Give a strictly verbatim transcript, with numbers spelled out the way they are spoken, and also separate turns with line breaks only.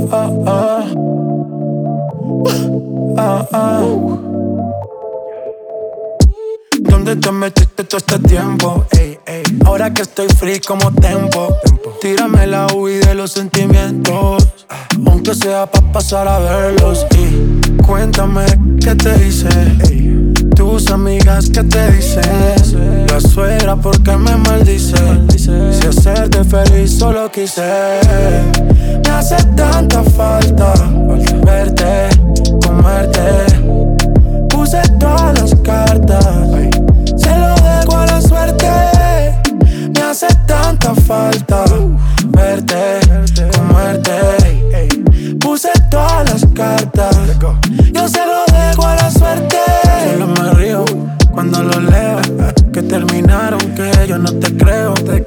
oh, oh. Oh, oh. ¿Dónde te metiste todo este tiempo? Ey, ey. Ahora que estoy free como tempo, tempo. Tírame la huida de los sentimientos, aunque sea pa' pasar a verlos. Y cuéntame qué te hice, ey. Tus amigas qué te dicen. La suegra porque me maldice. Si hacerte feliz solo quise. Me hace tanta falta verte, comerte. Puse todas las cartas, se lo dejo a la suerte. Me hace tanta falta verte, comerte. Puse todas las cartas, yo se lo dejo a la suerte. Solo me río cuando lo leo, que terminaron, que yo no te creo.